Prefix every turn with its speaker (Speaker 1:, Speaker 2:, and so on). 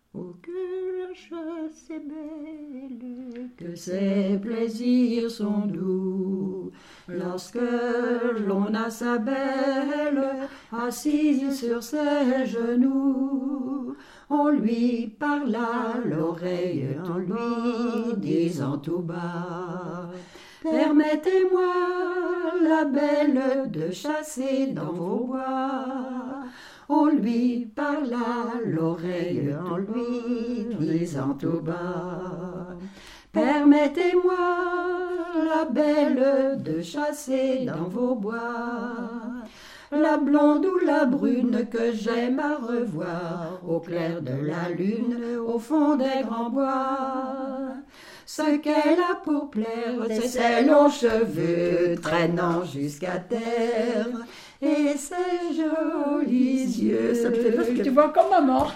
Speaker 1: Oh, que la chasse est belle, que ses plaisirs sont doux, lorsque l'on a sa belle assise sur ses genoux. On lui parle à l'oreille en lui disant tout bas: permettez-moi, la belle, de chasser dans vos bois. On lui parle à l'oreille en lui disant tout bas: permettez-moi, la belle, de chasser dans vos bois. La blonde ou la brune que j'aime à revoir au clair de la lune, au fond des grands bois. Ce qu'elle a pour plaire, c'est ses longs cheveux traînant jusqu'à terre et ses jolis yeux.
Speaker 2: Ça me fait peur que tu vois comme maman.